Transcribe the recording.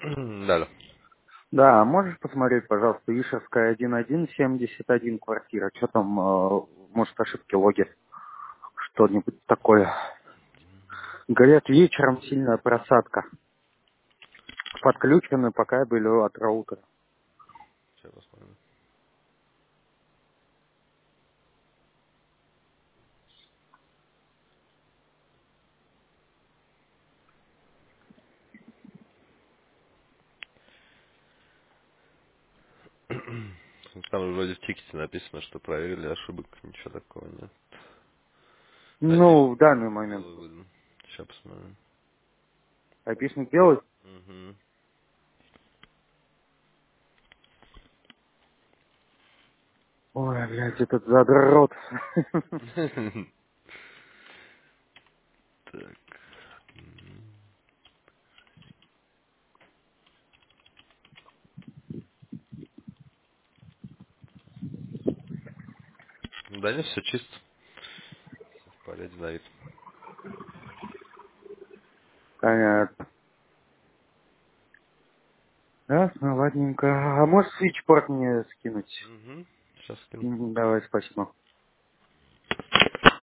Да, да. Да, а можешь посмотреть, пожалуйста, Ишевская 1171 квартира. Что там, может, ошибки логи, что-нибудь такое. Говорят, вечером сильная просадка. Подключены по кабелю от роутера. Сейчас посмотрим. Там вроде в тикете написано, что проверили ошибок, ничего такого нет. Ну, в Айпишник данный момент. белый выдан. Сейчас посмотрим. Айпишник белый? Угу. Ой, блядь, этот задрот. Так. Да нет, все чисто. Все в порядке, Давид. Понятно. Ясно, ладненько. А можешь свитчпорт мне скинуть? Угу. Сейчас скину. Давай, спасибо.